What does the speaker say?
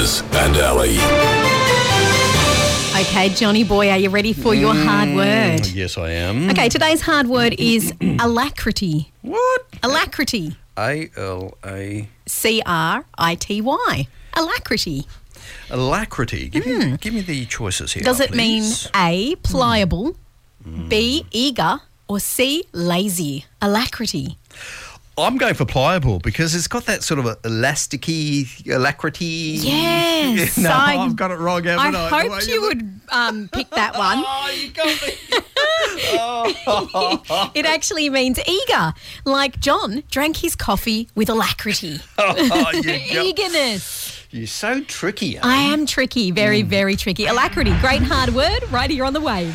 Maz and Ali. Okay, Johnny boy, are you ready for your hard word? Yes, I am. Okay, today's hard word is alacrity. What? Alacrity. A-L-A... C-R-I-T-Y. Alacrity. Alacrity. Give me the choices here, Does it mean please. A, pliable, B, eager, or C, lazy? Alacrity. I'm going for pliable because it's got that sort of a elasticy, alacrity. Yes. No, So I've got it wrong, haven't I? I hoped you would pick that one. Oh, you got me. It actually means eager. Like John drank his coffee with alacrity. Eagerness. You're so tricky, eh? I am tricky. Very, very tricky. Alacrity. Great hard word right here on The Wave.